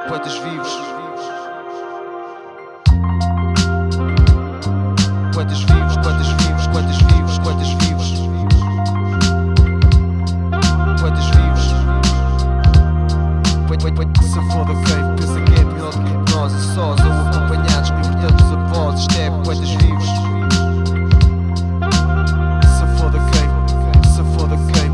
Poetas vivos. Poetas vivos, poetas vivos, poetas vivos, poetas vivos. Poetas vivos. Se for da quem pensa que é melhor do que nós, e sós ou acompanhados, libertamos a voz. Isto é poetas vivos. Se for da quem, se for da quem.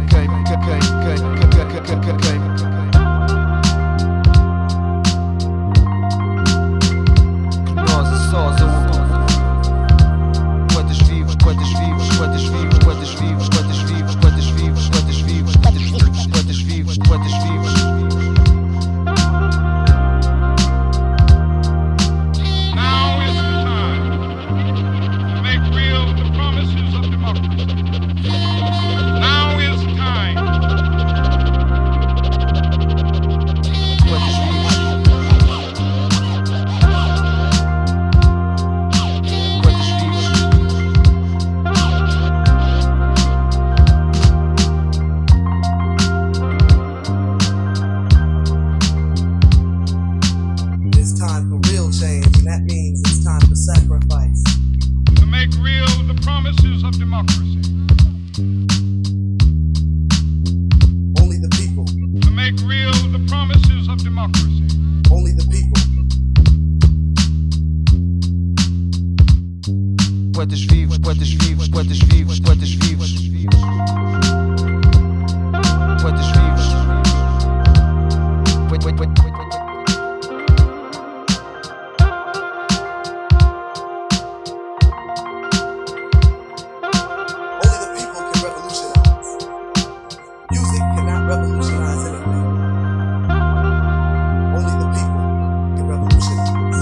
Poetas vivos, poetas vivos, poetas vivos, poetas vivos. Poetas vivos. Only the people can revolutionize. Music cannot revolutionize anything. Only the people can revolutionize.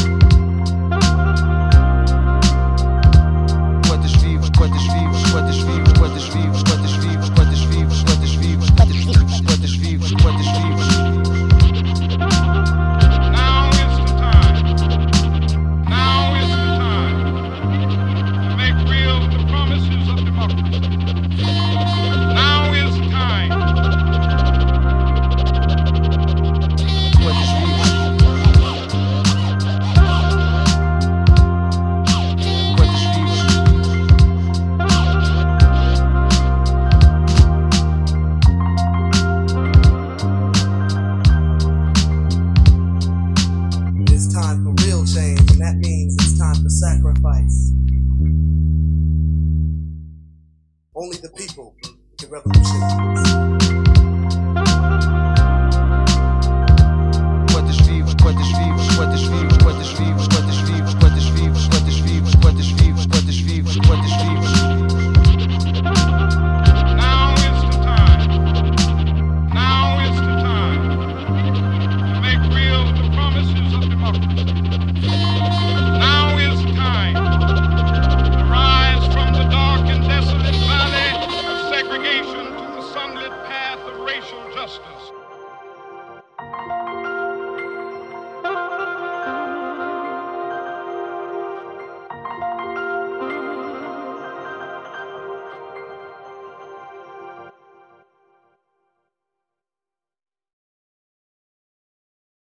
Poetas vivos, poetas vivos, poetas vivos, poetas vivos, poetas vivos, poetas vivos, poetas vivos, poetas vivos, poetas vivos, poetas vivos. Now is the time. Now is the time to make real the promises of democracy. Now is the time. Poetas vivos. Poetas vivos. It's time for real change, and that means it's time for sacrifice. Only the people can revolutionize.